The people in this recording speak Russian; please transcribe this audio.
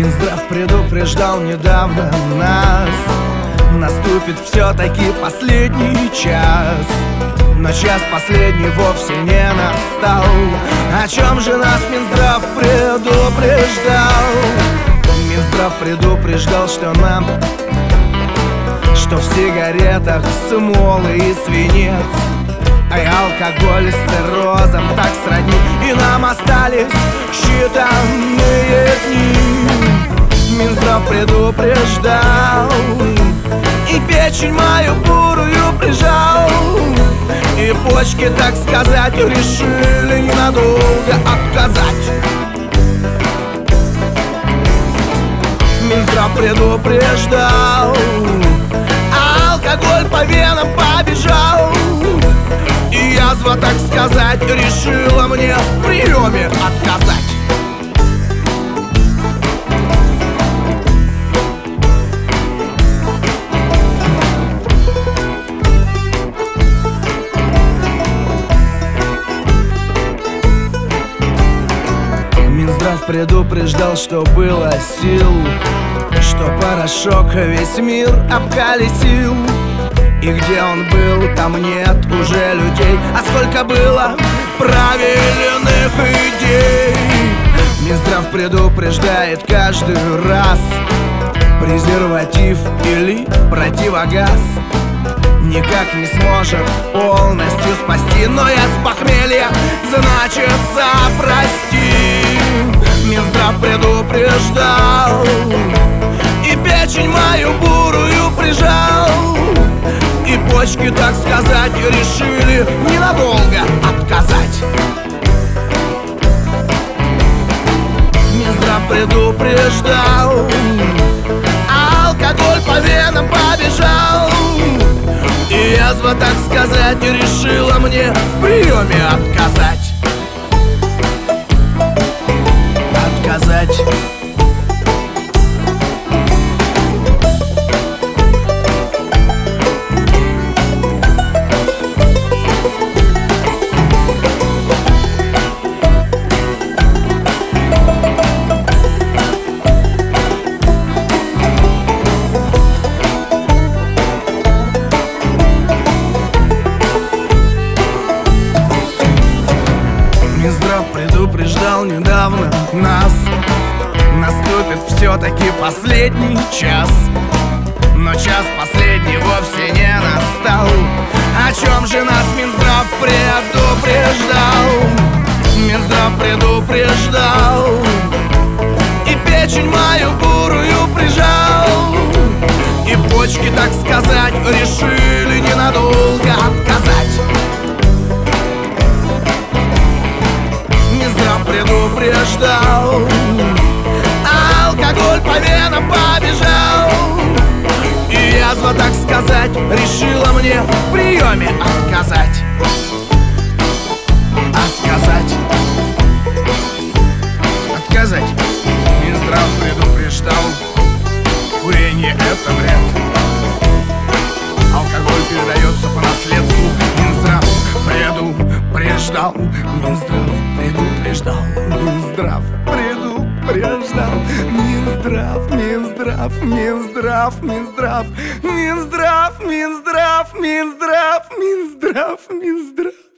Минздрав предупреждал недавно нас: наступит все-таки последний час. Но час последний вовсе не настал. О чем же нас Минздрав предупреждал? Минздрав предупреждал, что в сигаретах смолы и свинец, а алкоголь с циррозом так сродни, и нам остались считанные дни. Минздрав предупреждал, и печень мою бурую прижал, и почки, так сказать, решили ненадолго отказать. Минздрав предупреждал, а алкоголь по венам побежал, и язва, так сказать, решила мне в приеме отказать. Минздрав предупреждал, что было сил, что порошок весь мир обколесил, и где он был, там нет уже людей, а сколько было правильных идей. Минздрав предупреждает каждый раз: презерватив или противогаз никак не сможет полностью спасти, но я с похмелья, значится, прости. Минздрав предупреждал, и печень мою бурую прижал, и почки, так сказать, решили ненадолго отказать. Минздрав предупреждал, а алкоголь по венам побежал, и язва, так сказать, решила мне в приеме отказать. Отказать. Минздрав предупреждал недавно нас: наступит все-таки последний час. Но час последний вовсе не настал. О чем же нас Минздрав предупреждал? Минздрав предупреждал, и печень мою бурую прижал, и почки, так сказать, решили ненадолго отказать. Минздрав предупреждал, а алкоголь по венам побежал, и язва, так сказать, решила мне в приеме отказать. Отказать. Отказать. Минздрав предупреждал: курение — это вред, алкоголь передается по наследству. Минздрав предупреждал. Минздрав предупреждал. Минздрав предупреждал. Минздрав, Минздрав, Минздрав, Минздрав, Минздрав, Минздрав, Минздрав, Минздрав, Минздрав.